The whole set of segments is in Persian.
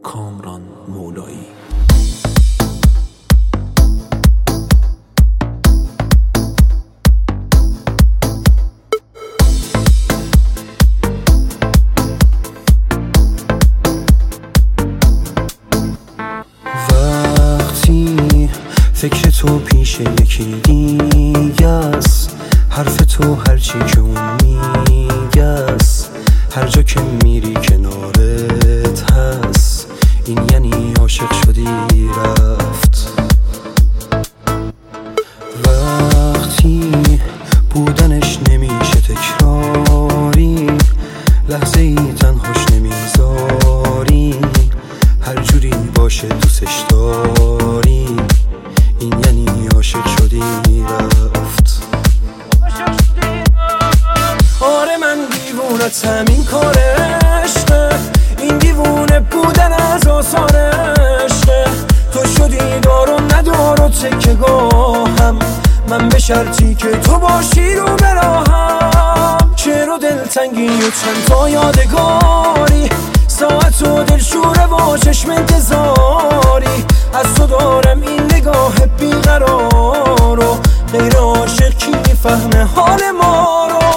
کامران مولایی. وقتی فکر تو پیش یکی دیگه است، حرف تو هرچی که اون میگه است، هر جا که میری کنارت هست، این یعنی عاشق شدی رفت. وقتی بودنش نمیشه تکراری، لحظه ای تنهاش نمیذاری، هر جوری باشه دوستش داری، این یعنی عاشق شدی رفت. آره من دیوونتم، این کار عشقه، این دیوونه بودن از آثار عشقه. تو شدی دار و ندار و تکه‌گاهم، من به شرطی که تو باشی رو براهم. چرا دلتنگی و چند تا یادگاری، ساعت و دلشوره و چشم انتظاری، از تو دارم این نگاه بیقرار و غیر عاشق کی میفهمه حال ما رو.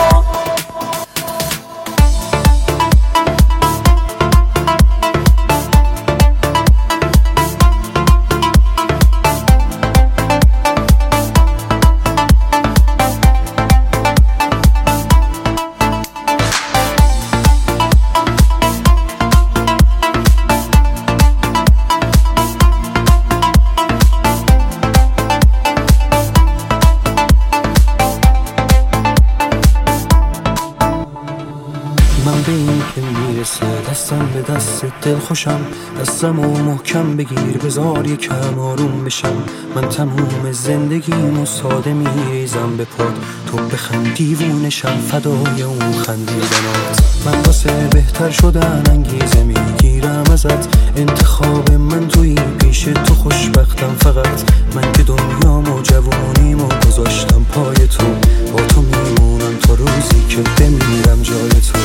من به این که میرسه دستم به دست دل خوشم، دستم و محکم بگیر بذار یکم آروم بشم. من تموم زندگیمو ساده میریزم به پات، تو بخند دیوونشم فدای اون خندیدنات. من واسه بهتر شدن انگیزه میگیرم ازت، انتخاب من توی پیش تو خوشبختم فقط. من که دنیامو جوونیمو گذاشتم پای تو، با تو میمونم تا روزی که بمیرم جای تو.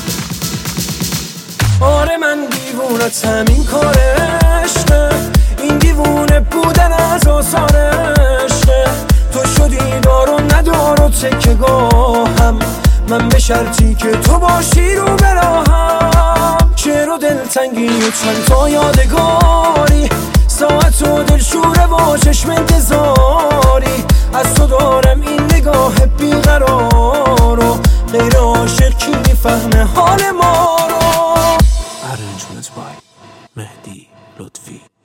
آره من دیوونتم، این کار عشقه، این دیوونه بودن از آثار عشقه. تو شدی دار و ندار و تکه‌گاهم، من به شرطی که تو باشی رو براهم. چرا دلتنگی و چند تا یادگاری، ساعت و دلشوره و چشم انتظاری، از تو دارم این نگاه بیقرار و غیر عاشق کی میفهمه حال ما رو. Arrangement by مهدی لطفی.